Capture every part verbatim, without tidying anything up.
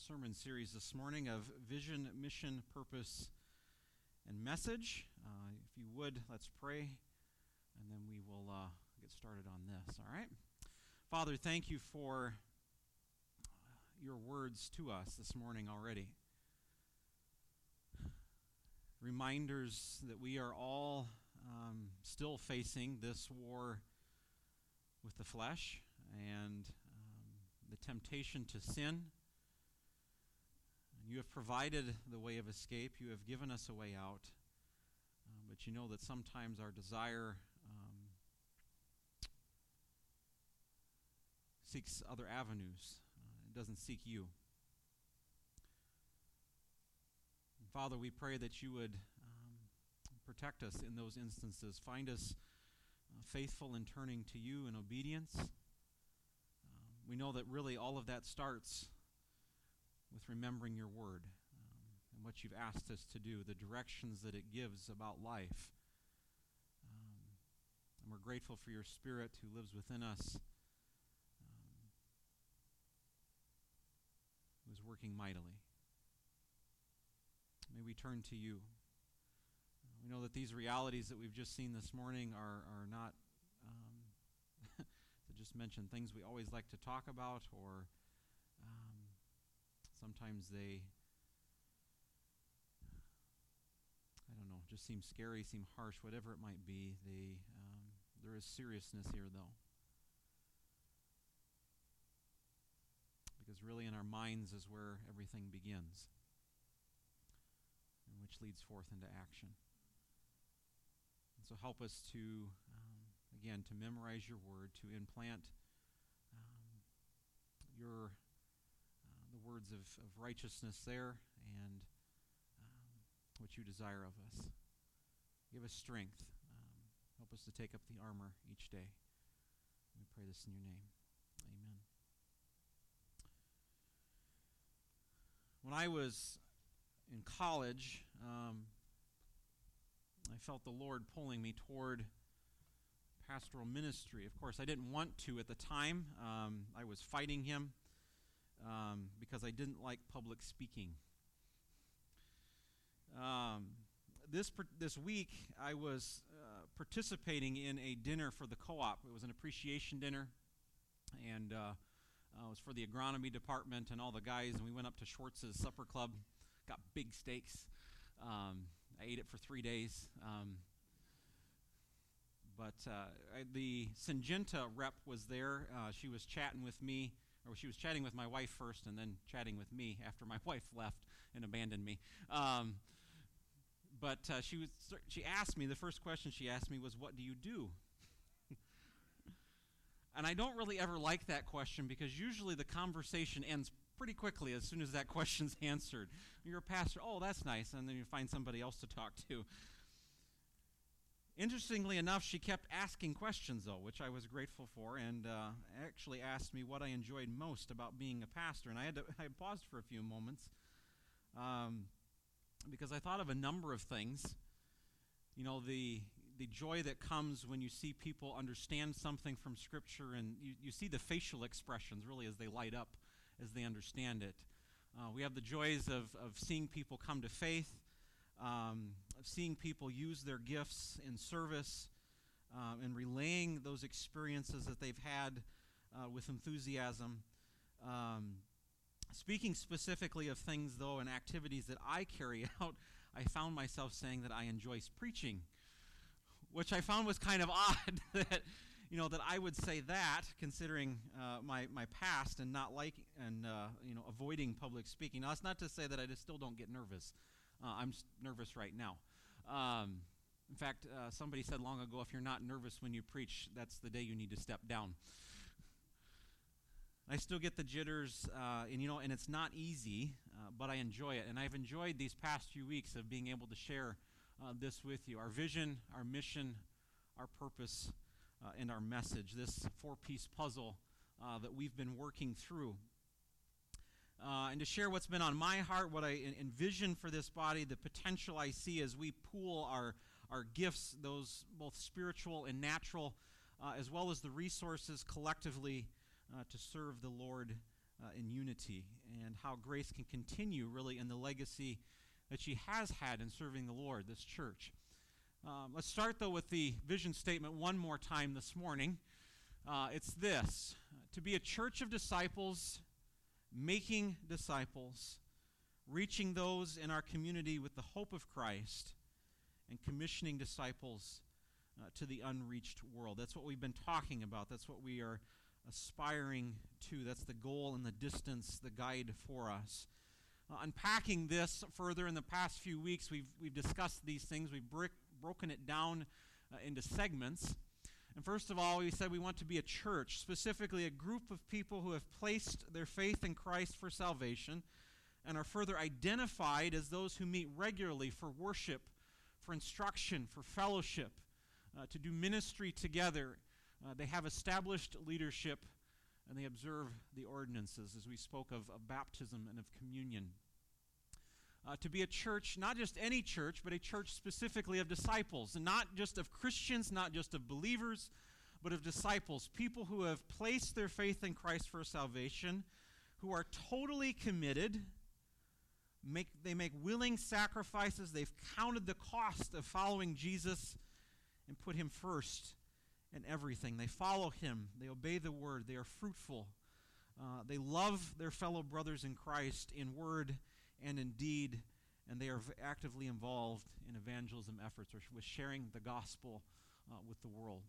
sermon series this morning of vision, mission, purpose, and message. Uh, if you would, let's pray, and then we will uh, get started on this, all right? Father, thank you for your words to us this morning already. Reminders that we are all um, still facing this war with the flesh and um, the temptation to sin. And you have provided the way of escape. You have given us a way out. Uh, but you know that sometimes our desire um, seeks other avenues. Uh, it doesn't seek you. And Father, we pray that you would um, protect us in those instances. Find us uh, faithful in turning to you in obedience. Um, we know that really all of that starts with remembering your word um, and what you've asked us to do, the directions that it gives about life. Um, and we're grateful for your Spirit who lives within us, um, who is working mightily. May we turn to you. Uh, we know that these realities that we've just seen this morning are, are not, um, to just mention things we always like to talk about, or um, sometimes they, I don't know, just seem scary, seem harsh, whatever it might be. They, um, there is seriousness here, though. Because really in our minds is where everything begins, and which leads forth into action. And so help us to, um, again, to memorize your word, to implant um, your Uh, the words of, of righteousness there, and um, what you desire of us. Give us strength. Um, help us to take up the armor each day. We pray this in your name. Amen. When I was in college, um, I felt the Lord pulling me toward pastoral ministry. Of course, I didn't want to at the time. Um, I was fighting him. Um, because I didn't like public speaking. Um, this this week, I was uh, participating in a dinner for the co-op. It was an appreciation dinner, and uh, uh, it was for the agronomy department and all the guys, and we went up to Schwartz's Supper Club, got big steaks. Um, I ate it for three days. Um, but uh, I, the Syngenta rep was there. Uh, she was chatting with me. Or she was chatting with my wife first, and then chatting with me after my wife left and abandoned me. Um, but uh, she was. She asked me, the first question she asked me was, "What do you do?" And I don't really ever like that question, because usually the conversation ends pretty quickly as soon as that question's answered. You're a pastor. Oh, that's nice. And then you find somebody else to talk to. Interestingly enough, she kept asking questions, though, which I was grateful for, and uh, actually asked me what I enjoyed most about being a pastor. And I had to, I paused for a few moments um, because I thought of a number of things. You know, the the joy that comes when you see people understand something from Scripture, and you, you see the facial expressions, really, as they light up, as they understand it. Uh, we have the joys of, of seeing people come to faith, Um, of seeing people use their gifts in service, uh, and relaying those experiences that they've had uh, with enthusiasm. Um, speaking specifically of things, though, and activities that I carry out, I found myself saying that I enjoy preaching, which I found was kind of odd that, you know, that I would say that, considering uh, my my past and not like and uh, you know avoiding public speaking. Now, that's not to say that I just still don't get nervous. Uh, I'm nervous right now. Um, in fact, uh, somebody said long ago, if you're not nervous when you preach, that's the day you need to step down. I still get the jitters, uh, and you know, and it's not easy, uh, but I enjoy it. And I've enjoyed these past few weeks of being able to share uh, this with you. Our vision, our mission, our purpose, uh, and our message. This four-piece puzzle uh, that we've been working through. Uh, and to share what's been on my heart, what I envision for this body, the potential I see as we pool our, our gifts, those both spiritual and natural, uh, as well as the resources collectively uh, to serve the Lord uh, in unity, and how Grace can continue really in the legacy that she has had in serving the Lord, this church. Um, let's start, though, with the vision statement one more time this morning. Uh, it's this: to be a church of disciples, making disciples, reaching those in our community with the hope of Christ, and commissioning disciples uh, to the unreached world. That's what we've been talking about. That's what we are aspiring to. That's the goal and the distance, the guide for us. Uh, unpacking this further in the past few weeks, we've we've discussed these things. We've brick, broken it down uh, into segments. And first of all, we said we want to be a church, specifically a group of people who have placed their faith in Christ for salvation and are further identified as those who meet regularly for worship, for instruction, for fellowship, uh, to do ministry together. Uh, they have established leadership, and they observe the ordinances, as we spoke of, of baptism and of communion. Uh, to be a church, not just any church, but a church specifically of disciples, and not just of Christians, not just of believers, but of disciples, people who have placed their faith in Christ for salvation, who are totally committed. Make, they make willing sacrifices. They've counted the cost of following Jesus and put him first in everything. They follow him. They obey the word. They are fruitful. Uh, they love their fellow brothers in Christ in word and in deed, and they are v- actively involved in evangelism efforts, or sh- with sharing the gospel uh, with the world.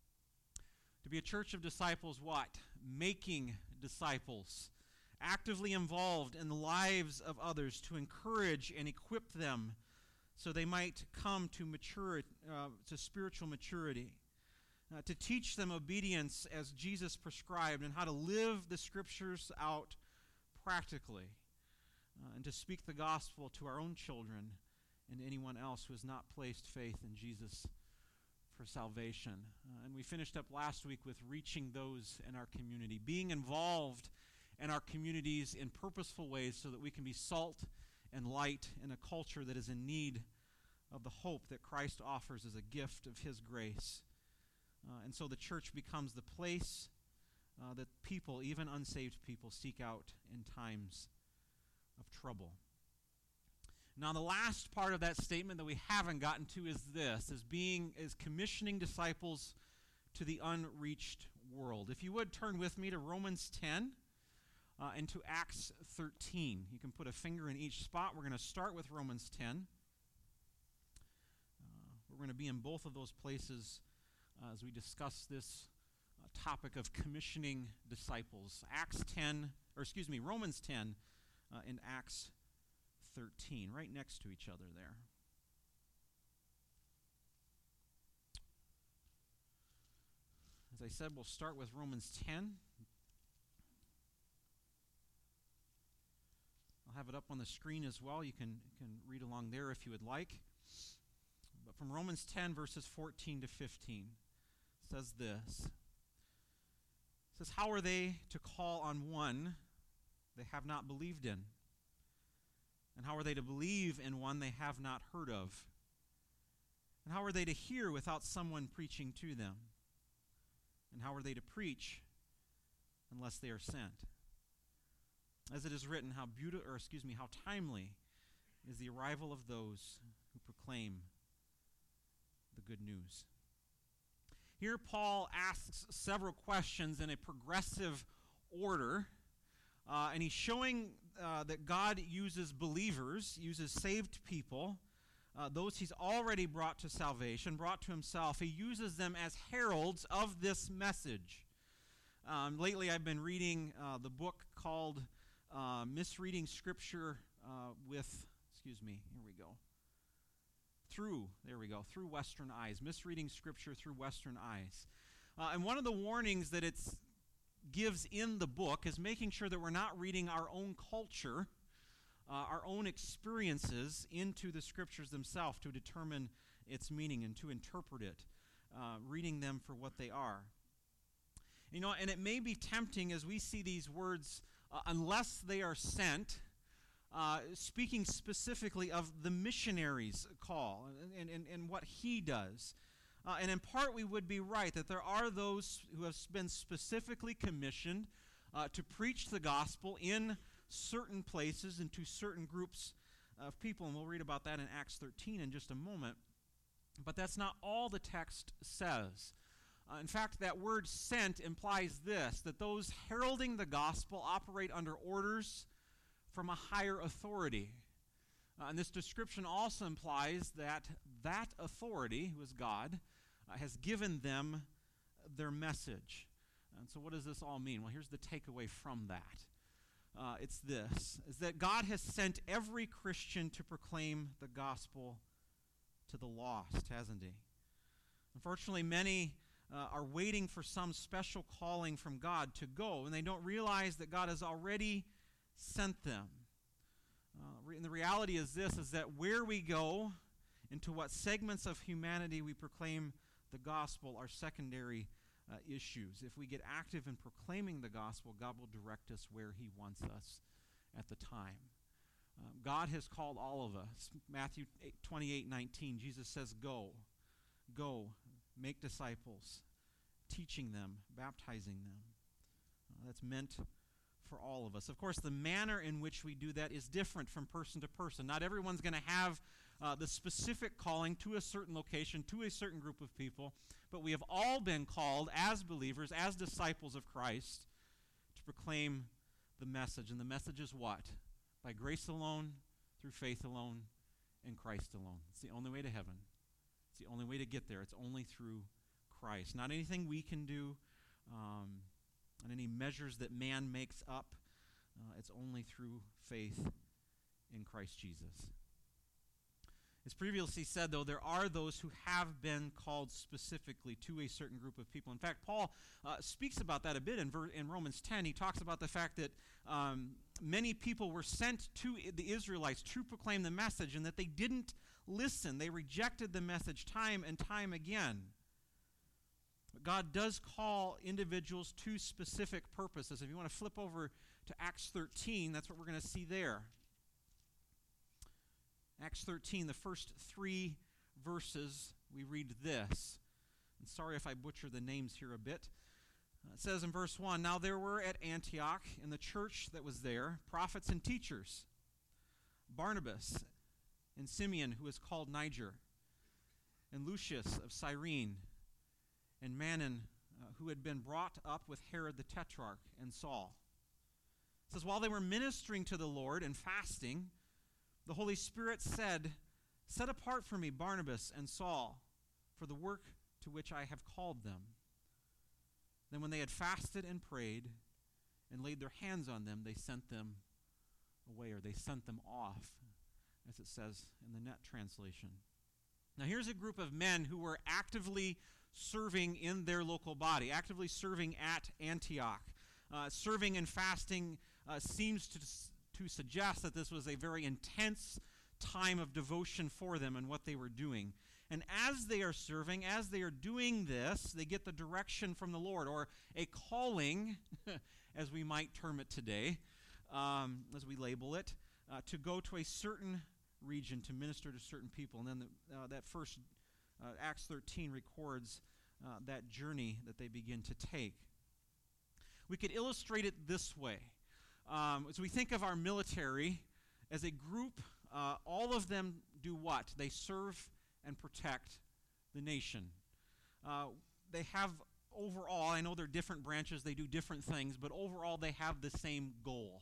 To be a church of disciples, what? Making disciples. Actively involved in the lives of others to encourage and equip them so they might come to mature, uh, to spiritual maturity. Uh, to teach them obedience as Jesus prescribed and how to live the Scriptures out practically. Uh, and to speak the gospel to our own children and anyone else who has not placed faith in Jesus for salvation. Uh, and we finished up last week with reaching those in our community, being involved in our communities in purposeful ways so that we can be salt and light in a culture that is in need of the hope that Christ offers as a gift of his grace. Uh, and so the church becomes the place uh, that people, even unsaved people, seek out in times of trouble. Now, the last part of that statement that we haven't gotten to is this, is being, is commissioning disciples to the unreached world. If you would turn with me to Romans ten uh, and to Acts thirteen. You can put a finger in each spot. We're going to start with Romans ten. Uh, we're going to be in both of those places uh, as we discuss this uh, topic of commissioning disciples. Acts ten, or excuse me, Romans ten uh, and Acts thirteen, right next to each other there. As I said, we'll start with Romans ten. I'll have it up on the screen as well. You can, can read along there if you would like. But from Romans ten, verses fourteen to fifteen, it says this. It says, "How are they to call on one they have not believed in? And how are they to believe in one they have not heard of? And how are they to hear without someone preaching to them? And how are they to preach unless they are sent? As it is written, how beautiful, or excuse me, how timely is the arrival of those who proclaim the good news." Here Paul asks several questions in a progressive order, uh, and he's showing uh, that God uses believers, uses saved people, uh, those he's already brought to salvation, brought to himself. He uses them as heralds of this message. Um, lately I've been reading uh, the book called uh, Misreading Scripture uh, with, excuse me, here we go. Through, there we go, through Western eyes. Misreading Scripture through Western eyes. Uh, and one of the warnings that it gives in the book is making sure that we're not reading our own culture, uh, our own experiences into the Scriptures themselves to determine its meaning and to interpret it, uh, reading them for what they are. You know, and it may be tempting as we see these words, uh, unless they are sent, Uh, speaking specifically of the missionary's call and, and, and what he does. Uh, and in part we would be right that there are those who have been specifically commissioned uh, to preach the gospel in certain places and to certain groups of people, and we'll read about that in Acts thirteen in just a moment. But that's not all the text says. Uh, in fact, that word sent implies this, that those heralding the gospel operate under orders from a higher authority. Uh, and this description also implies that that authority, who is God, uh, has given them their message. And so what does this all mean? Well, here's the takeaway from that. Uh, it's this, is that God has sent every Christian to proclaim the gospel to the lost, hasn't he? Unfortunately, many uh, are waiting for some special calling from God to go, and they don't realize that God has already sent them. Uh, and the reality is this, is that where we go, into what segments of humanity we proclaim the gospel are secondary uh, issues. If we get active in proclaiming the gospel, God will direct us where he wants us at the time. Uh, God has called all of us. Matthew twenty-eight nineteen, Jesus says, go, go, make disciples, teaching them, baptizing them. Uh, that's meant for all of us. Of course, the manner in which we do that is different from person to person. Not everyone's going to have uh, the specific calling to a certain location, to a certain group of people, but we have all been called as believers, as disciples of Christ, to proclaim the message. And the message is what? By grace alone, through faith alone, in Christ alone. It's the only way to heaven. It's the only way to get there. It's only through Christ. Not anything we can do, um, not any measures that man makes up. Uh, it's only through faith in Christ Jesus. As previously said, though, there are those who have been called specifically to a certain group of people. In fact, Paul uh, speaks about that a bit in, ver- in Romans ten. He talks about the fact that um, many people were sent to the Israelites to proclaim the message, and that they didn't listen. They rejected the message time and time again. But God does call individuals to specific purposes. If you want to flip over to Acts thirteen, that's what we're going to see there. Acts thirteen, the first three verses, we read this. And sorry if I butcher the names here a bit. Uh, it says in verse one, now there were at Antioch, in the church that was there, prophets and teachers, Barnabas and Simeon, who is called Niger, and Lucius of Cyrene, and Manon, uh, who had been brought up with Herod the Tetrarch, and Saul. It says, while they were ministering to the Lord and fasting, the Holy Spirit said, set apart for me Barnabas and Saul for the work to which I have called them. Then when they had fasted and prayed and laid their hands on them, they sent them away, or they sent them off, as it says in the Net translation. Now here's a group of men who were actively serving in their local body, actively serving at Antioch. Uh, serving and fasting uh, seems to to suggest that this was a very intense time of devotion for them and what they were doing. And as they are serving, as they are doing this, they get the direction from the Lord, or a calling, as we might term it today, um, as we label it, uh, to go to a certain region to minister to certain people. And then the, uh, that first, uh, Acts thirteen records uh, that journey that they begin to take. We could illustrate it this way. Um, as we think of our military, as a group, uh, all of them do what? They serve and protect the nation. Uh, they have overall, I know they're different branches, they do different things, but overall they have the same goal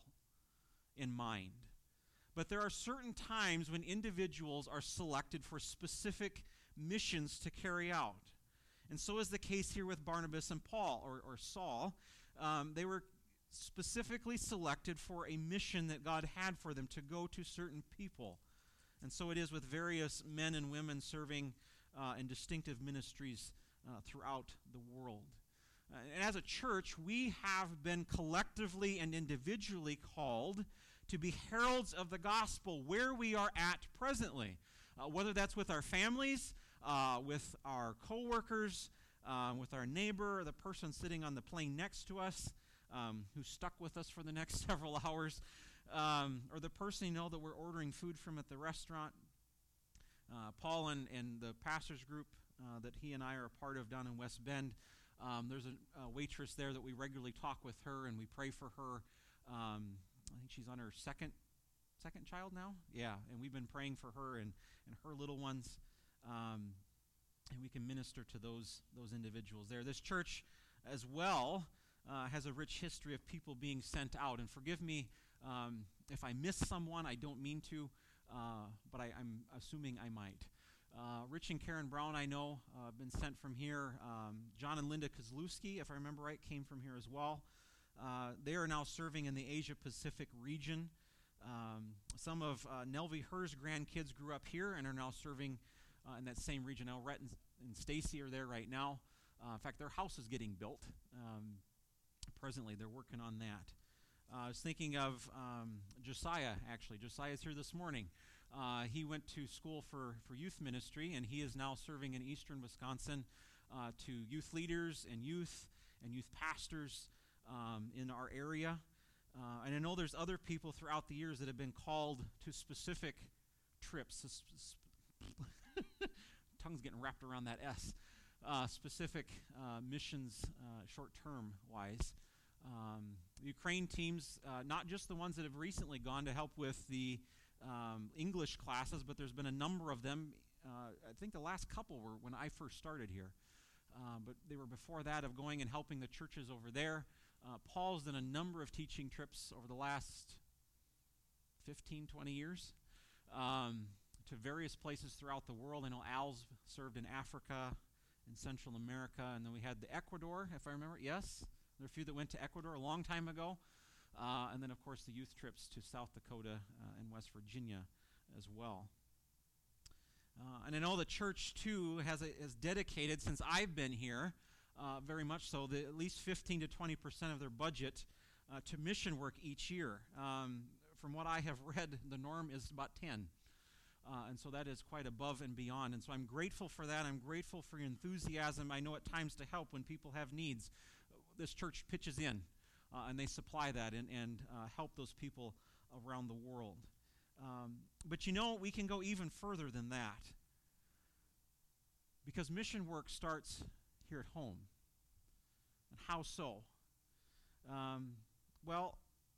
in mind. But there are certain times when individuals are selected for specific missions to carry out. And so is the case here with Barnabas and Paul, or, or Saul. Um, they were specifically selected for a mission that God had for them, to go to certain people. And so it is with various men and women serving uh, in distinctive ministries uh, throughout the world. Uh, and as a church, we have been collectively and individually called to be heralds of the gospel where we are at presently, uh, whether that's with our families, uh, with our coworkers, uh, with our neighbor, or the person sitting on the plane next to us, Um, who's stuck with us for the next several hours, um, or the person you know that we're ordering food from at the restaurant. Uh, Paul and, and the pastor's group uh, that he and I are a part of down in West Bend Um, there's a, a waitress there that we regularly talk with her, and we pray for her. Um, I think she's on her second second child now. Yeah, and we've been praying for her and, and her little ones, um, and we can minister to those those individuals there. This church, as well, uh, has a rich history of people being sent out. And forgive me um, if I miss someone. I don't mean to, uh, but I, I'm assuming I might. Uh, Rich and Karen Brown, I know, uh, been sent from here. Um, John and Linda Kozlowski, if I remember right, came from here as well. Uh, they are now serving in the Asia-Pacific region. Um, some of uh, Nelvie Herr's grandkids grew up here and are now serving uh, in that same region. Now, Rhett and, and Stacy are there right now. Uh, in fact, their house is getting built. Um, presently, they're working on that. Uh, I was thinking of um, Josiah, actually. Josiah's here this morning. Uh, he went to school for, for youth ministry, and he is now serving in eastern Wisconsin uh, to youth leaders and youth and youth pastors um, in our area. Uh, and I know there's other people throughout the years that have been called to specific trips. Tongue's getting wrapped around that S. Uh, specific uh, missions, uh, short-term wise. Um, Ukraine teams, uh, not just the ones that have recently gone to help with the um, English classes, but there's been a number of them. Uh, I think the last couple were when I first started here. Uh, but they were before that of going and helping the churches over there. Uh, Paul's done a number of teaching trips over the last fifteen, twenty years um, to various places throughout the world. I know Al's served in Africa, in Central America, and then we had the Ecuador, if I remember. Yes, there are a few that went to Ecuador a long time ago. Uh, and then, of course, the youth trips to South Dakota uh, and West Virginia as well. Uh, and I know the church, too, has, a, has dedicated, since I've been here, uh, very much so, the, at least fifteen to twenty percent of their budget uh, to mission work each year. Um, from what I have read, the norm is about ten. Uh, and so that is quite above and beyond. And so I'm grateful for that. I'm grateful for your enthusiasm. I know at times to help when people have needs. This church pitches in. Uh, and they supply that and, and uh, help those people around the world. Um, but you know, we can go even further than that. Because mission work starts here at home. And how so? Um, well,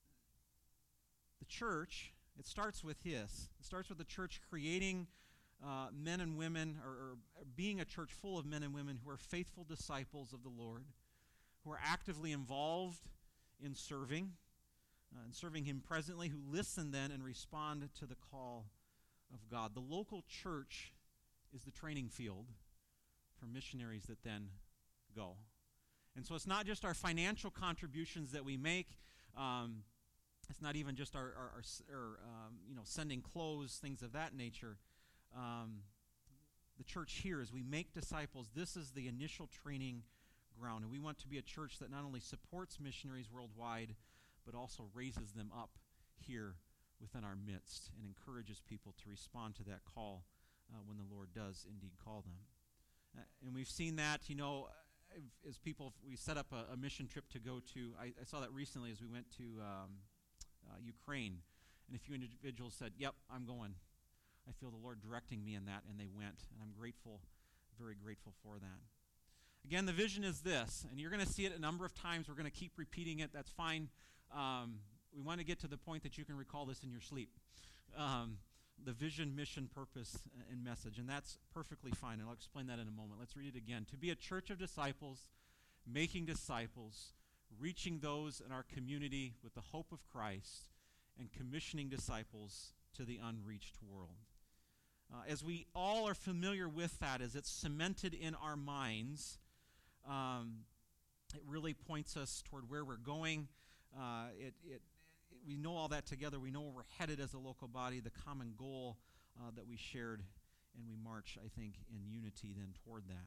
the church, it starts with this. It starts with the church creating uh, men and women, or, or being a church full of men and women who are faithful disciples of the Lord, who are actively involved in serving, uh, and serving Him presently, who listen then and respond to the call of God. The local church is the training field for missionaries that then go. And so it's not just our financial contributions that we make. Um, it's not even just our, our, our, our um, you know, sending clothes, things of that nature. Um, the church here, as we make disciples, this is the initial training ground. And we want to be a church that not only supports missionaries worldwide, but also raises them up here within our midst and encourages people to respond to that call uh, when the Lord does indeed call them. Uh, and we've seen that, you know, as people, we set up a, a mission trip to go to, I, I saw that recently as we went to um, uh, Ukraine, and a few individuals said, yep, I'm going. I feel the Lord directing me in that, and they went, and I'm grateful, very grateful for that. Again, the vision is this, and you're going to see it a number of times. We're going to keep repeating it. That's fine. Um, we want to get to the point that you can recall this in your sleep. Um, the vision, mission, purpose, and message, and that's perfectly fine, and I'll explain that in a moment. Let's read it again. To be a church of disciples, making disciples, reaching those in our community with the hope of Christ, and commissioning disciples to the unreached world. Uh, as we all are familiar with that, as it's cemented in our minds, um, it really points us toward where we're going. Uh, it, it, it, we know all that together. We know where we're headed as a local body, the common goal uh, that we shared, and we march, I think, in unity then toward that.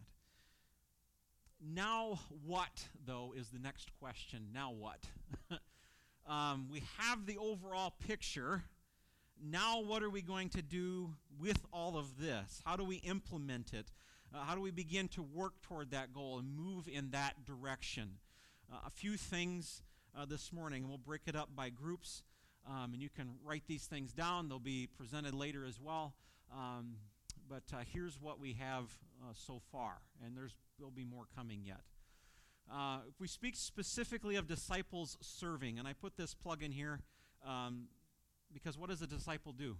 Now what, though, is the next question. Now what? um, we have the overall picture. Now what are we going to do with all of this? How do we implement it? Uh, how do we begin to work toward that goal and move in that direction? Uh, a few things uh, this morning, and we'll break it up by groups, um, and you can write these things down. They'll be presented later as well. Um, but uh, here's what we have uh, so far, and there's there'll be more coming yet. Uh, if we speak specifically of disciples serving, and I put this plug in here um, because what does a disciple do?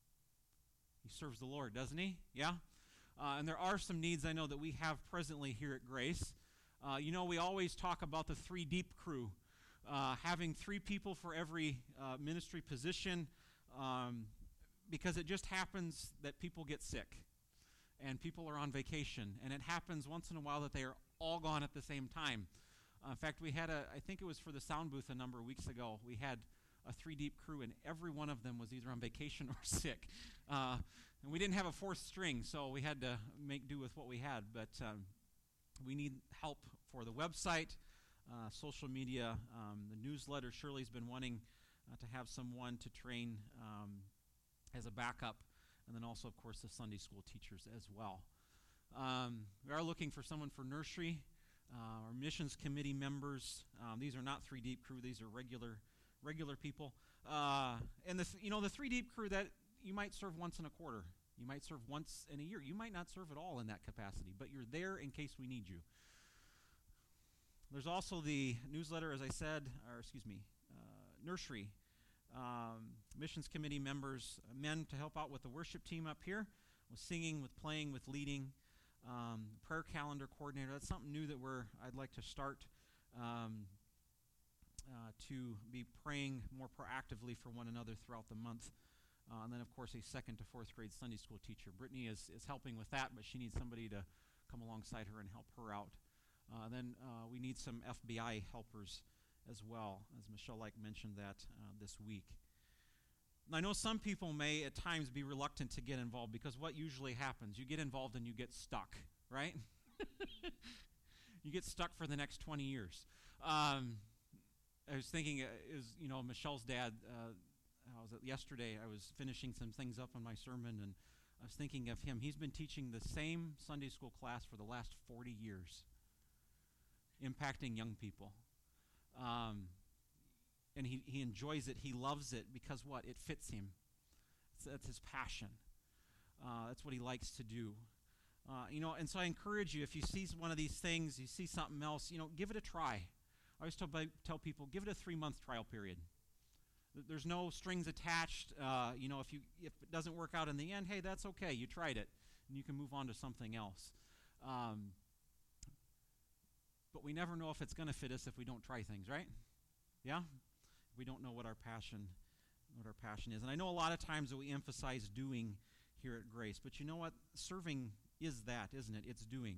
He serves the Lord, doesn't he? Yeah? Uh, and there are some needs I know that we have presently here at Grace. Uh, you know, we always talk about the three deep crew, uh, having three people for every uh, ministry position, um, because it just happens that people get sick and people are on vacation, and it happens once in a while that they are all gone at the same time. Uh, in fact, we had a, I think it was for the sound booth a number of weeks ago, we had a three-deep crew, and every one of them was either on vacation or sick. Uh, and we didn't have a fourth string, so we had to make do with what we had. But um, we need help for the website, uh, social media, um, the newsletter. Shirley's been wanting uh, to have someone to train um, as a backup, and then also, of course, the Sunday school teachers as well. Um, we are looking for someone for nursery. Uh, our missions committee members, um, these are not three deep crew, these are regular regular people. Uh, and the th- you know, the three deep crew, that you might serve once in a quarter. You might serve once in a year. You might not serve at all in that capacity, but you're there in case we need you. There's also the newsletter, as I said, or excuse me, uh, nursery. Um, missions committee members, uh, men to help out with the worship team up here, with singing, with playing, with leading. Um, prayer calendar coordinator, that's something new that we're, I'd like to start um, uh, to be praying more proactively for one another throughout the month. Uh, and then, of course, a second to fourth grade Sunday school teacher. Brittany is, is helping with that, but she needs somebody to come alongside her and help her out. Uh, then uh, we need some F B I helpers as well, as Michelle like mentioned that uh, this week. And I know some people may at times be reluctant to get involved, because what usually happens? You get involved and you get stuck, right? You get stuck for the next twenty years. Um, I was thinking, uh, is you know, Michelle's dad, uh, how was it, yesterday I was finishing some things up on my sermon, and I was thinking of him. He's been teaching the same Sunday school class for the last forty years, impacting young people. Um, and he, he enjoys it. He loves it because what? It fits him. It's, that's his passion. Uh, that's what he likes to do. Uh, you know, and so I encourage you, if you see one of these things, you see something else, you know, give it a try. I always tell, tell people, give it a three-month trial period. There's no strings attached. Uh, you know, if you if it doesn't work out in the end, hey, that's okay. You tried it, and you can move on to something else. Um, but we never know if it's going to fit us if we don't try things, right? Yeah? We don't know what our passion, what our passion is. And I know a lot of times that we emphasize doing here at Grace, but you know what? Serving is that, isn't it? It's doing.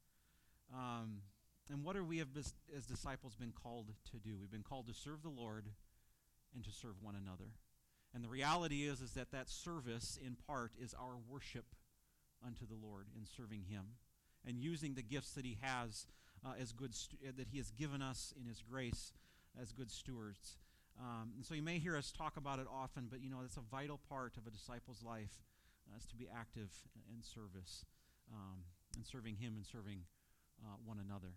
Um, and what are we have as, as disciples been called to do? We've been called to serve the Lord and to serve one another. And the reality is, is that that service, in part, is our worship unto the Lord in serving Him and using the gifts that He has uh, as good stu- that He has given us in His grace as good stewards. Um, and so you may hear us talk about it often, but you know, it's a vital part of a disciple's life uh, is to be active in service um, and serving Him and serving uh, one another.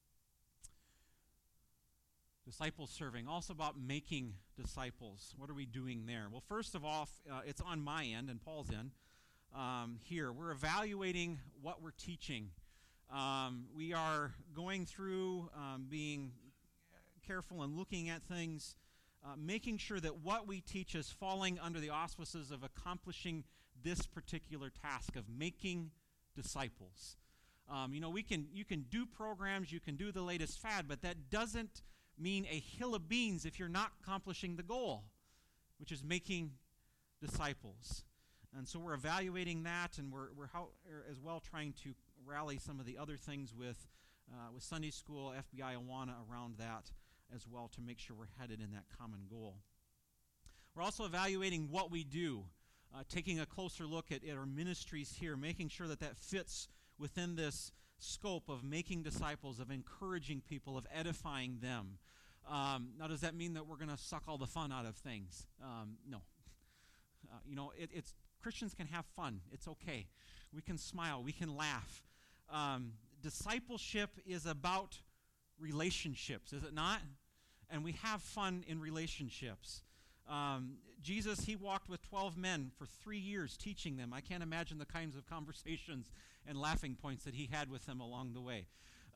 Disciple serving, also about making disciples. What are we doing there? Well, first of all, uh, it's on my end and Paul's end um, here. We're evaluating what we're teaching. Um, we are going through um, being careful and looking at things, uh, making sure that what we teach is falling under the auspices of accomplishing this particular task of making disciples. Um, you know, we can you can do programs, you can do the latest fad, but that doesn't mean a hill of beans if you're not accomplishing the goal, which is making disciples. And so we're evaluating that, and we're we're how, as well trying to rally some of the other things with uh, with Sunday school, F B I, Awana around that as well, to make sure we're headed in that common goal. We're also evaluating what we do, uh, taking a closer look at, at our ministries here, making sure that that fits within this scope of making disciples, of encouraging people, of edifying them. Um, now, does that mean that we're going to suck all the fun out of things? Um, no. Uh, you know, it, it's Christians can have fun. It's okay. We can smile. We can laugh. Um, discipleship is about relationships, is it not? And we have fun in relationships. Um, Jesus, he walked with twelve men for three years teaching them. I can't imagine the kinds of conversations and laughing points that he had with them along the way.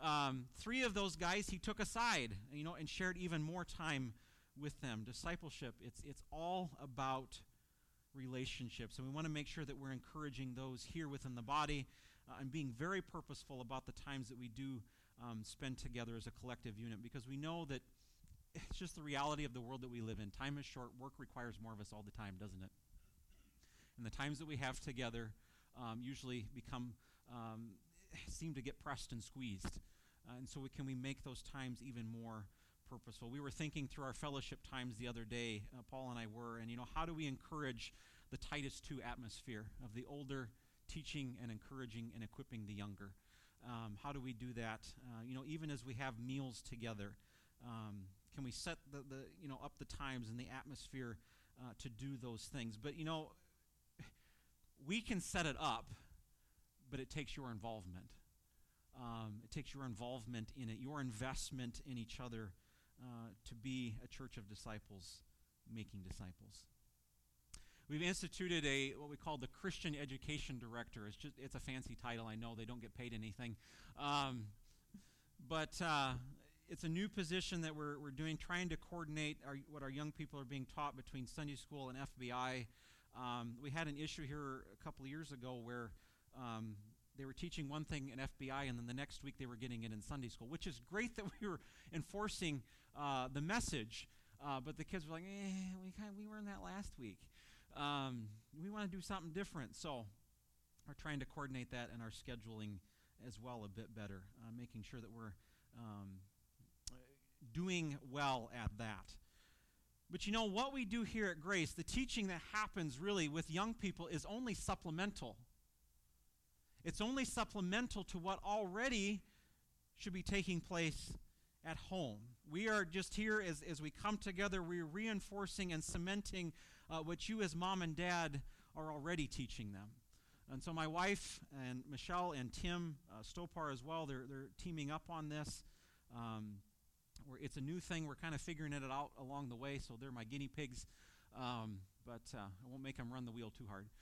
Um, three of those guys he took aside, you know, and shared even more time with them. Discipleship, it's it's all about relationships, and we want to make sure that we're encouraging those here within the body uh, and being very purposeful about the times that we do um, spend together as a collective unit, because we know that it's just the reality of the world that we live in. Time is short. Work requires more of us all the time, doesn't it? And the times that we have together um, usually become um, seem to get pressed and squeezed. Uh, and so we, can we make those times even more purposeful? We were thinking through our fellowship times the other day, uh, Paul and I were, and you know, how do we encourage the Titus two atmosphere of the older teaching and encouraging and equipping the younger? Um, how do we do that? Uh, you know, even as we have meals together, um, can we set the, the you know up the times and the atmosphere uh, to do those things? But you know, we can set it up, but it takes your involvement. Um, it takes your involvement in it, your investment in each other uh, to be a church of disciples, making disciples. We've instituted a what we call the Christian Education Director. It's just it's a fancy title. I know they don't get paid anything, um, but uh, it's a new position that we're we're doing, trying to coordinate our, what our young people are being taught between Sunday school and F B I. Um, we had an issue here a couple of years ago where um, they were teaching one thing in F B I, and then the next week they were getting it in Sunday school, which is great that we were enforcing uh, the message, uh, but the kids were like, eh, we kind of, we were in that last week. Um, we want to do something different, so we're trying to coordinate that in our scheduling as well a bit better, uh, making sure that we're um, doing well at that. But you know, what we do here at Grace, the teaching that happens really with young people is only supplemental. It's only supplemental to what already should be taking place at home. We are just here as, as we come together, we're reinforcing and cementing uh, what you as mom and dad are already teaching them. And so my wife and Michelle and Tim uh, Stopar as well, they're, they're teaming up on this. Um, we're, it's a new thing. We're kind of figuring it out along the way, so they're my guinea pigs. Um, but uh, I won't make them run the wheel too hard.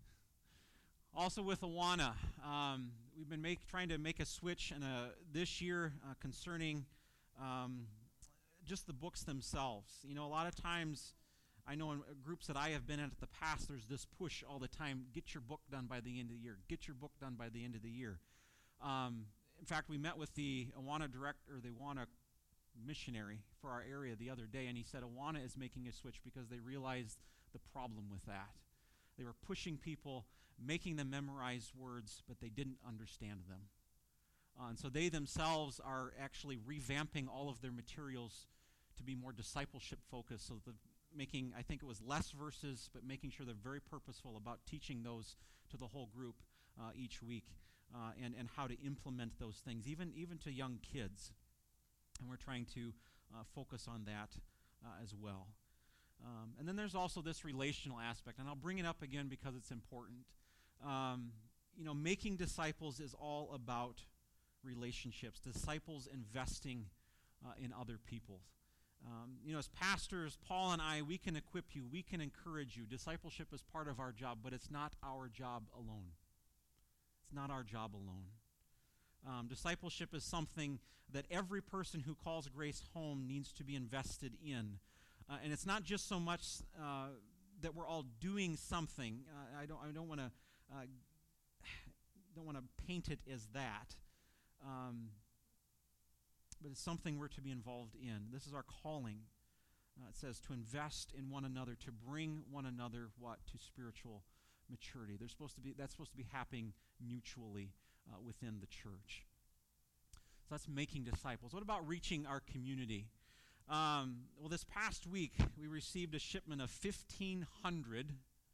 Also with Awana, um, we've been make, trying to make a switch in a, this year uh, concerning um, just the books themselves. You know, a lot of times, I know in groups that I have been in at the past, there's this push all the time, get your book done by the end of the year, get your book done by the end of the year. Um, in fact, we met with the Awana director, the Awana missionary for our area the other day, and he said Awana is making a switch because they realized the problem with that. They were pushing people, making them memorize words, but they didn't understand them. Uh, and so they themselves are actually revamping all of their materials to be more discipleship focused, so the making, I think it was less verses, but making sure they're very purposeful about teaching those to the whole group uh, each week uh, and, and how to implement those things, even, even to young kids. And we're trying to uh, focus on that uh, as well. Um, and then there's also this relational aspect, and I'll bring it up again because it's important. Um, you know, making disciples is all about relationships, disciples investing uh, in other people. Um, you know, as pastors, Paul and I, we can equip you, we can encourage you. Discipleship is part of our job, but it's not our job alone. It's not our job alone. Um, discipleship is something that every person who calls Grace home needs to be invested in. Uh, and it's not just so much uh, that we're all doing something. Uh, I don't. I don't want to. Uh, don't want to paint it as that. Um, but it's something we're to be involved in. This is our calling. Uh, it says to invest in one another, to bring one another what to spiritual maturity. They're supposed to be. That's supposed to be happening mutually uh, within the church. So that's making disciples. What about reaching our community? Um, well, this past week, we received a shipment of fifteen hundred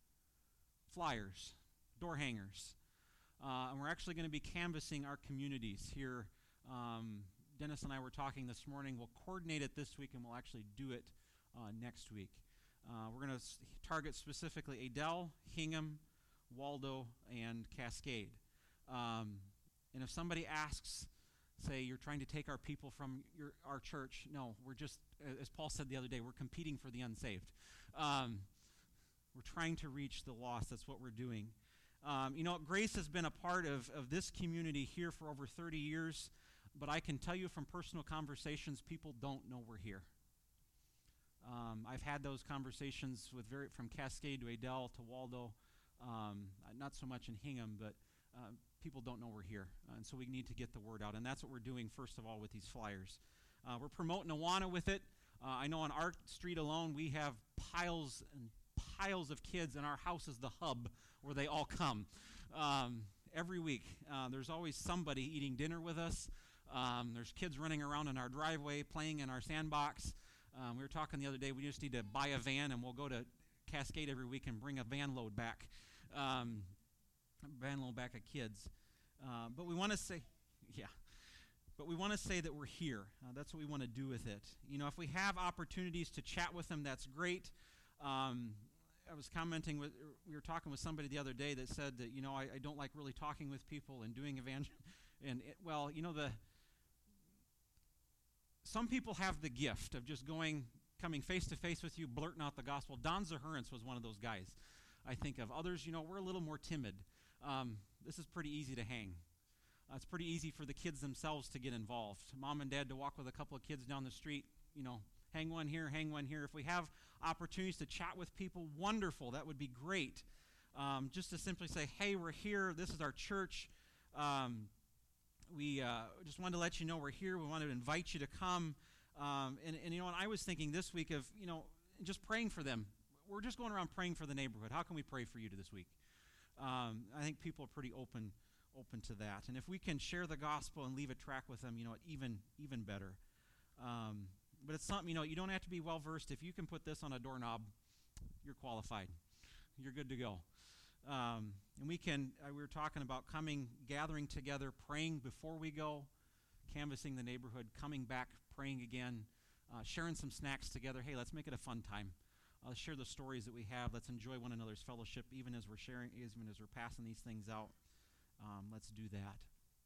flyers, door hangers. Uh, and we're actually going to be canvassing our communities here. Um, Dennis and I were talking this morning. We'll coordinate it this week, and we'll actually do it uh, next week. Uh, we're going to s- target specifically Adel, Hingham, Waldo, and Cascade. Um, and if somebody asks, say you're trying to take our people from your, our church. No, we're just, as Paul said the other day, we're competing for the unsaved. Um, we're trying to reach the lost. That's what we're doing. Um, you know, Grace has been a part of, of this community here for over thirty years. but I can tell you from personal conversations, people don't know we're here. Um, I've had those conversations with very from Cascade to Adel to Waldo, um, not so much in Hingham, but uh, people don't know we're here, uh, and so we need to get the word out, and that's what we're doing first of all with these flyers. Uh, we're promoting Awana with it. Uh, I know on our street alone we have piles and piles of kids, and our house is the hub where they all come um, every week. Uh, there's always somebody eating dinner with us. Um, there's kids running around in our driveway, playing in our sandbox. Um, we were talking the other day, we just need to buy a van, and we'll go to Cascade every week and bring a van load back, um, van load back of kids. Uh, but we want to say, yeah, but we want to say that we're here. Uh, that's what we want to do with it. You know, if we have opportunities to chat with them, that's great. Um, I was commenting with, we were talking with somebody the other day that said that, you know, I, I don't like really talking with people and doing evangelism. And, it, well, you know, the some people have the gift of just going, coming face to face with you, blurting out the gospel. Don Zahurance was one of those guys, I think of. Others, you know, we're a little more timid. Um, this is pretty easy to hang. Uh, it's pretty easy for the kids themselves to get involved. Mom and dad to walk with a couple of kids down the street, you know, hang one here, hang one here. If we have opportunities to chat with people, wonderful. That would be great. Um, just to simply say, hey, we're here. This is our church. Um, we uh, just wanted to let you know we're here. We wanted to invite you to come. Um, and, and, you know, and I was thinking this week of, you know, just praying for them. We're just going around praying for the neighborhood. How can we pray for you this week? Um, I think people are pretty open open to that. And if we can share the gospel and leave a track with them, you know, even even better. Um, but it's something, you know, you don't have to be well-versed. If you can put this on a doorknob, you're qualified. You're good to go. Um, and we can, uh, we were talking about coming, gathering together, praying before we go, canvassing the neighborhood, coming back, praying again, uh, sharing some snacks together. Hey, let's make it a fun time. Uh, let's share the stories that we have. Let's enjoy one another's fellowship, even as we're sharing, even as we're passing these things out. Um, let's do that.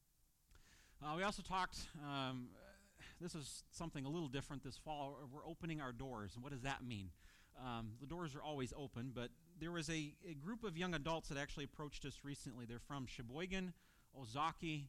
Uh, we also talked, um, this is something a little different this fall. We're opening our doors. And what does that mean? Um, the doors are always open, but there was a, a group of young adults that actually approached us recently. They're from Sheboygan, Ozaki,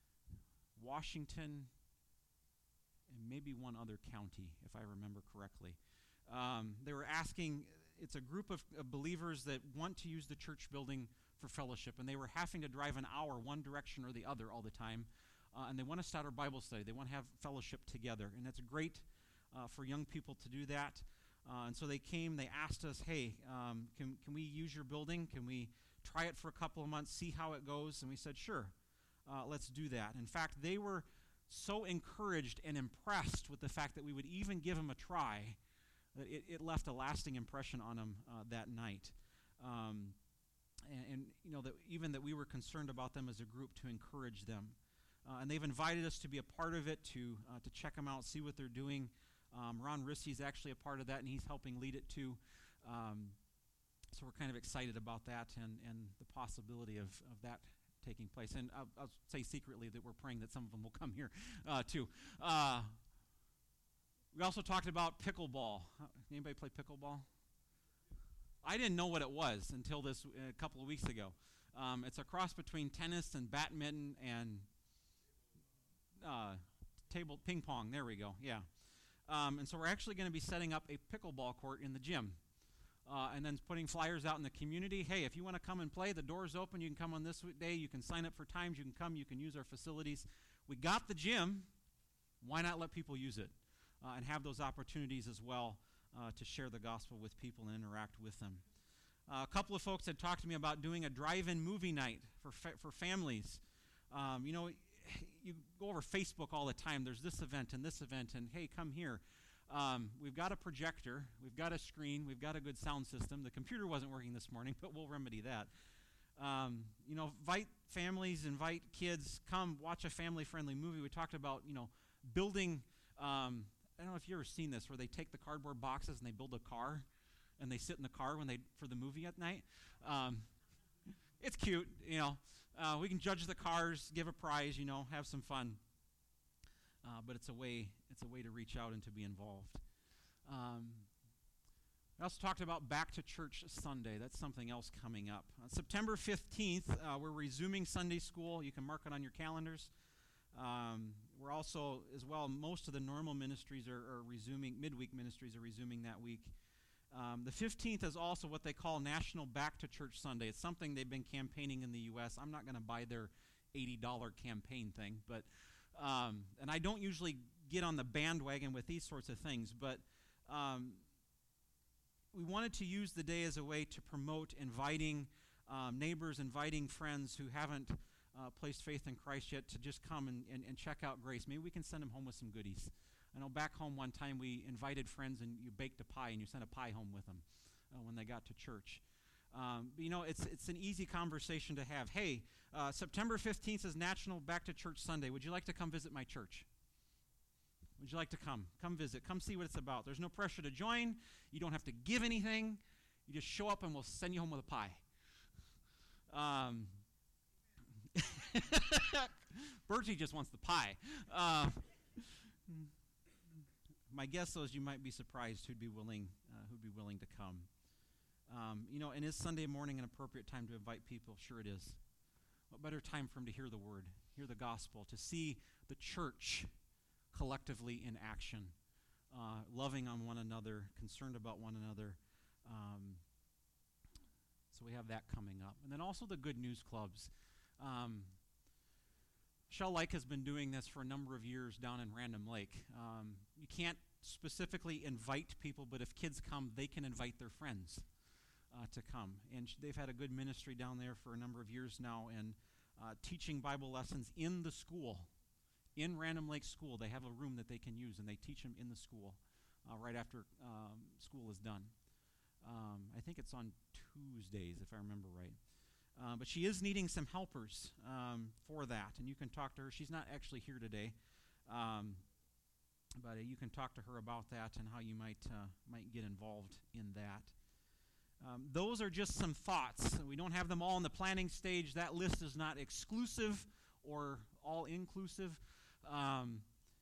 Washington, and maybe one other county, if I remember correctly. Um, they were asking, it's a group of, of believers that want to use the church building for fellowship, and they were having to drive an hour one direction or the other all the time, uh, and they want to start our Bible study. They want to have fellowship together, and it's great uh, for young people to do that. Uh, and so they came, they asked us, hey, um, can, can we use your building? Can we try it for a couple of months, see how it goes? And we said, sure, uh, let's do that. In fact, they were so encouraged and impressed with the fact that we would even give them a try that it, it left a lasting impression on them uh, that night. Um, and, and, you know, that even that we were concerned about them as a group to encourage them. Uh, and they've invited us to be a part of it, to uh, to check them out, see what they're doing. Um, Ron Rissy is actually a part of that, and he's helping lead it too. Um, so we're kind of excited about that and, and the possibility of, of that taking place. And I'll, I'll say secretly that we're praying that some of them will come here uh, too. Uh, we also talked about pickleball. Anybody play pickleball? I didn't know what it was until this uh, a couple of weeks ago. Um, it's a cross between tennis and badminton and uh, table ping pong. There we go. Yeah. Um, and so we're actually going to be setting up a pickleball court in the gym. Uh, and then putting flyers out in the community. Hey, if you want to come and play, the door's open. You can come on this day. You can sign up for times. You can come. You can use our facilities. We got the gym. Why not let people use it uh, and have those opportunities as well uh, to share the gospel with people and interact with them? Uh, a couple of folks had talked to me about doing a drive-in movie night for fa- for families. Um, you know, you go over Facebook all the time. There's this event and this event, and hey, come here. Um, we've got a projector, we've got a screen, we've got a good sound system. The computer wasn't working this morning, but we'll remedy that. Um, you know, invite families, invite kids, come watch a family-friendly movie. We talked about, you know, building, um, I don't know if you've ever seen this, where they take the cardboard boxes and they build a car, and they sit in the car when they for the movie at night. Um, it's cute, you know. Uh, we can judge the cars, give a prize, you know, have some fun. Uh, but it's a way it's a way to reach out and to be involved. Um, I also talked about Back to Church Sunday. That's something else coming up. On September fifteenth, uh, we're resuming Sunday school. You can mark it on your calendars. Um, we're also, as well, most of the normal ministries are, are resuming, midweek ministries are resuming that week. Um, the fifteenth is also what they call National Back to Church Sunday. It's something they've been campaigning in the U S I'm not going to buy their eighty dollars campaign thing, but um, and I don't usually get on the bandwagon with these sorts of things, but um, we wanted to use the day as a way to promote inviting um, neighbors, inviting friends who haven't uh, placed faith in Christ yet to just come and, and, and check out Grace. Maybe we can send them home with some goodies. I know back home one time we invited friends and you baked a pie and you sent a pie home with them uh, when they got to church. Um, you know, it's it's an easy conversation to have. Hey, uh, September fifteenth is National Back to Church Sunday. Would you like to come visit my church? Would you like to come? Come visit. Come see what it's about. There's no pressure to join. You don't have to give anything. You just show up and we'll send you home with a pie. Um, Bertie just wants the pie. Uh, My guess is you might be surprised who'd be willing, uh, who'd be willing to come. Um, you know, and is Sunday morning an appropriate time to invite people? Sure it is. What better time for them to hear the word, hear the gospel, to see the church collectively in action, uh, loving on one another, concerned about one another. Um, so we have that coming up. And then also the Good News Clubs. Um, Shell Lake has been doing this for a number of years down in Random Lake. Um, you can't specifically invite people, but if kids come, they can invite their friends uh, to come. And sh- they've had a good ministry down there for a number of years now, and uh, teaching Bible lessons in the school, in Random Lake School. They have a room that they can use, and they teach them in the school uh, right after um, school is done. Um, I think it's on Tuesdays, if I remember right. Uh, but she is needing some helpers um, for that, and you can talk to her. She's not actually here today, um, but uh, you can talk to her about that and how you might uh, might get involved in that. Um, those are just some thoughts. We don't have them all in the planning stage. That list is not exclusive or all-inclusive. Um,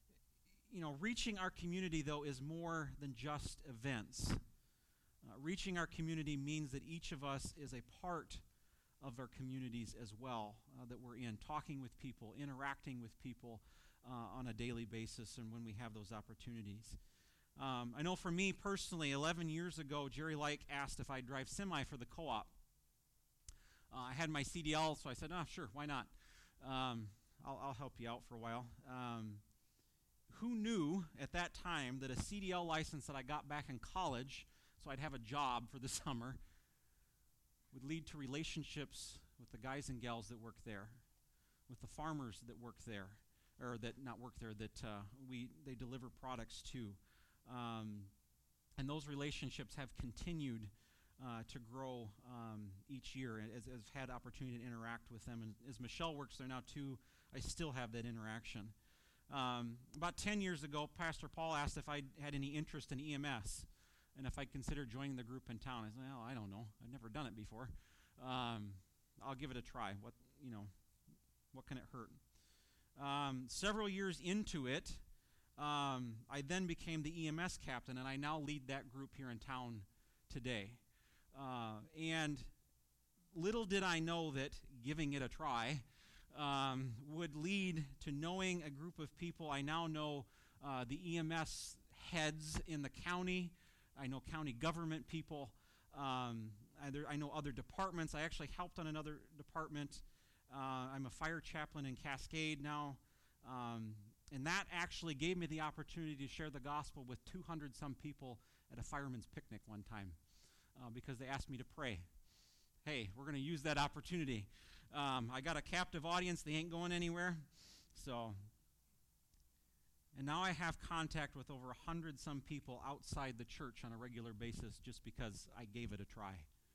you know, reaching our community, though, is more than just events. Uh, reaching our community means that each of us is a part of our communities as well uh, that we're in, talking with people, interacting with people uh, on a daily basis and when we have those opportunities. Um, I know for me personally, eleven years ago, Jerry Like asked if I'd drive semi for the co-op. Uh, I had my C D L, so I said, oh, sure, why not? Um, I'll, I'll help you out for a while. Um, who knew at that time that a C D L license that I got back in college, so I'd have a job for the summer, would lead to relationships with the guys and gals that work there, with the farmers that work there, or that not work there, that uh, we they deliver products to. Um, and those relationships have continued uh, to grow um, each year as I've had opportunity to interact with them. And as Michelle works there now too, I still have that interaction. Um, about ten years ago, Pastor Paul asked if I had any interest in E M S. And if I'd consider joining the group in town. I said, well, I don't know. I've never done it before. Um, I'll give it a try. What, you know, what can it hurt? Um, several years into it, um, I then became the E M S captain, and I now lead that group here in town today. Uh, and little did I know that giving it a try um, would lead to knowing a group of people. I now know uh, the E M S heads in the county. I know county government people. Um, either, I know other departments. I actually helped on another department. Uh, I'm a fire chaplain in Cascade now. Um, and that actually gave me the opportunity to share the gospel with two hundred some people at a fireman's picnic one time uh, because they asked me to pray. Hey, we're going to use that opportunity. Um, I got a captive audience. They ain't going anywhere. So... And now I have contact with over one hundred some people outside the church on a regular basis just because I gave it a try.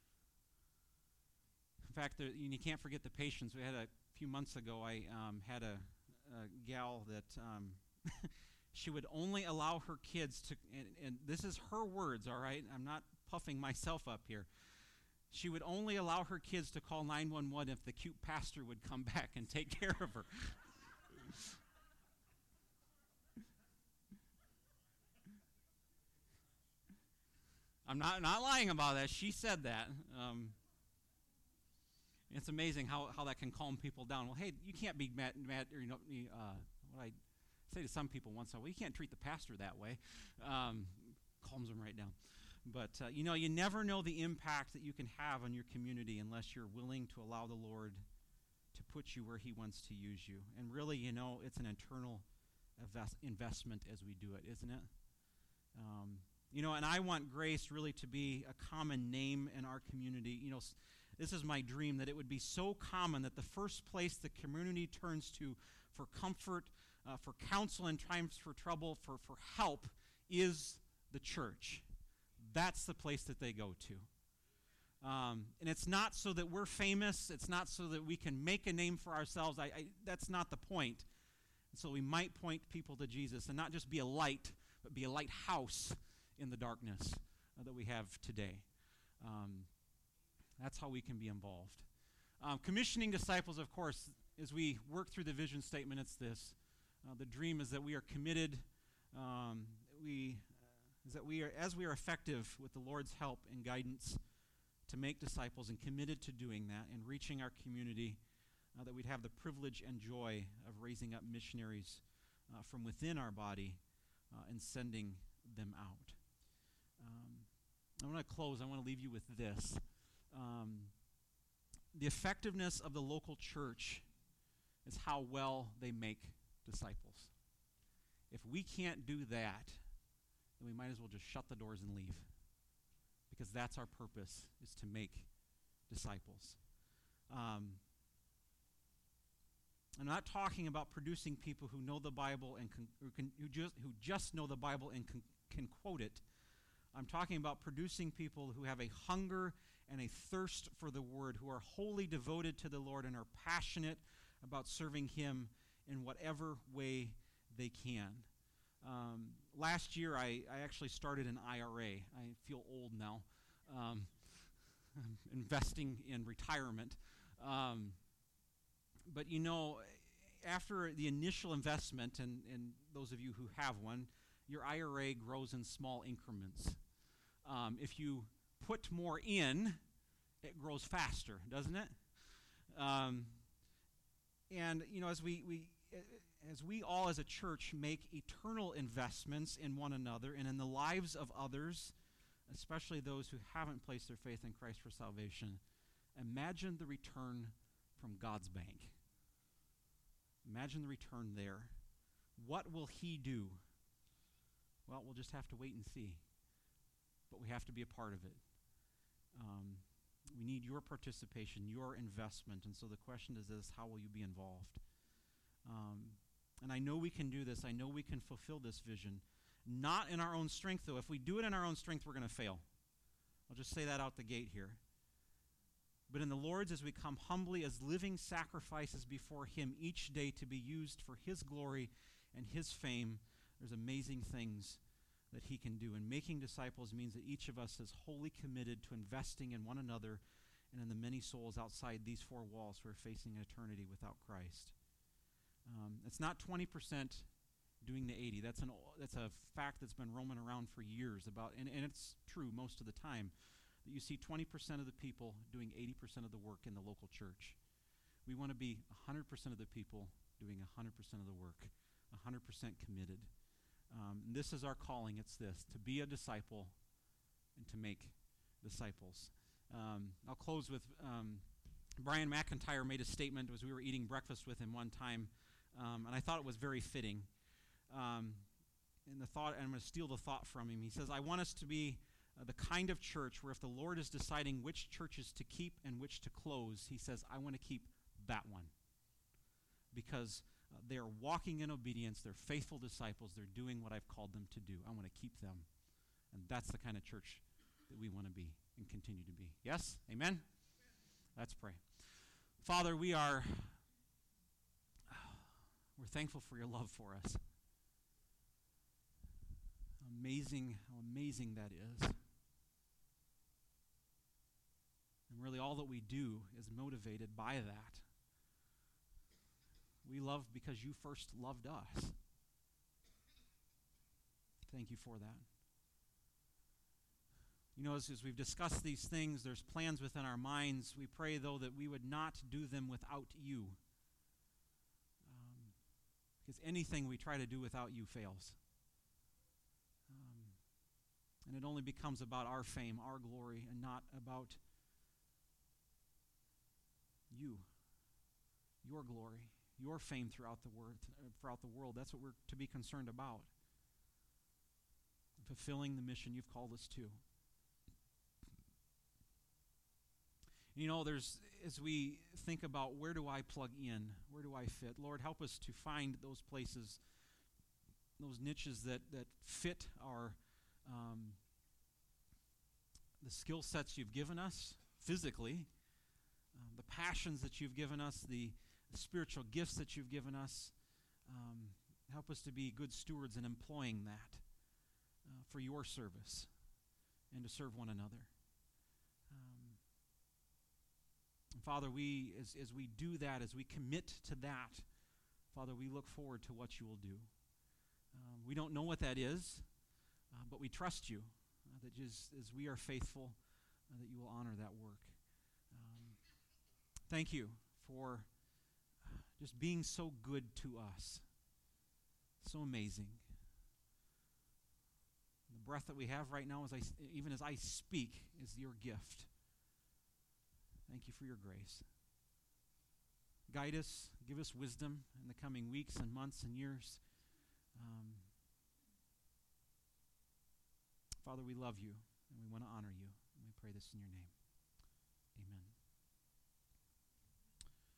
In fact, there, you can't forget the patience. We had a few months ago, I um, had a, a gal that um, she would only allow her kids to, and, and this is her words, all right? I'm not puffing myself up here. She would only allow her kids to call nine one one if the cute pastor would come back and take care of her. I'm not not lying about that. She said that. Um, it's amazing how, how that can calm people down. Well, hey, you can't be mad, mad or you know, uh, what I say to some people once in a while, well, you can't treat the pastor that way. Um, calms them right down. But, uh, you know, you never know the impact that you can have on your community unless you're willing to allow the Lord to put you where he wants to use you. And really, you know, it's an internal invest- investment as we do it, isn't it? Um, you know, and I want Grace really to be a common name in our community. You know, s- this is my dream, that it would be so common that the first place the community turns to for comfort, uh, for counsel in times for trouble, for, for help, is the church. That's the place that they go to. Um, and it's not so that we're famous. It's not so that we can make a name for ourselves. I, I, that's not the point. So we might point people to Jesus and not just be a light, but be a lighthouse in the darkness uh, that we have today. Um, that's how we can be involved. Um, commissioning disciples, of course, as we work through the vision statement, it's this. Uh, the dream is that we are committed. Um, we is that we are, as we are effective with the Lord's help and guidance to make disciples and committed to doing that and reaching our community, uh, that we'd have the privilege and joy of raising up missionaries uh, from within our body uh, and sending them out. Um, I want to close. I want to leave you with this. Um, the effectiveness of the local church is how well they make disciples. If we can't do that, then we might as well just shut the doors and leave, because that's our purpose, is to make disciples. Um, I'm not talking about producing people who know the Bible and can, who, can, who, just, who just know the Bible and can, can quote it. I'm talking about producing people who have a hunger and a thirst for the Word, who are wholly devoted to the Lord and are passionate about serving Him in whatever way they can. Um, last year, I, I actually started an I R A. I feel old now. Um, I'm investing in retirement. Um, but, you know, after the initial investment, and, and those of you who have one, your I R A grows in small increments. Um, if you put more in, it grows faster, doesn't it? Um, and, you know, as we... we As we all as a church make eternal investments in one another and in the lives of others, especially those who haven't placed their faith in Christ for salvation, imagine the return from God's bank. Imagine the return there. What will He do? Well, we'll just have to wait and see. But we have to be a part of it. Um, we need your participation, your investment. And so the question is this: how will you be involved? Um, and I know we can do this. I know we can fulfill this vision. Not in our own strength, though. If we do it in our own strength, we're going to fail. I'll just say that out the gate here. But in the Lord's, as we come humbly as living sacrifices before Him each day to be used for His glory and His fame, there's amazing things that He can do. And making disciples means that each of us is wholly committed to investing in one another and in the many souls outside these four walls who are facing eternity without Christ. Um, it's not twenty percent doing the eighty. That's an that's a fact that's been roaming around for years about, and, and it's true most of the time, that you see twenty percent of the people doing eighty percent of the work in the local church. We want to be one hundred percent of the people doing one hundred percent of the work, one hundred percent committed. Um, and this is our calling. It's this: to be a disciple and to make disciples. Um, I'll close with um, Brian McIntyre made a statement as we were eating breakfast with him one time. Um, and I thought it was very fitting. Um, and the thought, and I'm going to steal the thought from him. He says, I want us to be uh, the kind of church where if the Lord is deciding which churches to keep and which to close, He says, I want to keep that one. Because uh, they are walking in obedience, they're faithful disciples, they're doing what I've called them to do. I want to keep them. And that's the kind of church that we want to be and continue to be. Yes? Amen? Let's pray. Father, we are... We're thankful for Your love for us. Amazing, how amazing that is. And really all that we do is motivated by that. We love because You first loved us. Thank You for that. You know, as, as we've discussed these things, there's plans within our minds. We pray, though, that we would not do them without You. because anything we try to do without you fails. Um, and it only becomes about our fame, our glory, and not about you, your glory, your fame throughout the world. Throughout the world, that's what we're to be concerned about. Fulfilling the mission you've called us to. You know, there's as we think about where do I plug in, where do I fit, Lord, help us to find those places, those niches that, that fit our um, the skill sets you've given us physically, uh, the passions that you've given us, the, the spiritual gifts that you've given us. Um, help us to be good stewards in employing that uh, for your service and to serve one another. Father, we as, as we do that, as we commit to that, Father, we look forward to what you will do. Um, we don't know what that is, uh, but we trust you uh, that just as we are faithful, uh, that you will honor that work. Um, thank you for just being so good to us, so amazing. The breath that we have right now, as I, even as I speak, is your gift. Thank you for your grace. Guide us, give us wisdom in the coming weeks and months and years. Um, Father, we love you and we want to honor you. And we pray this in your name. Amen.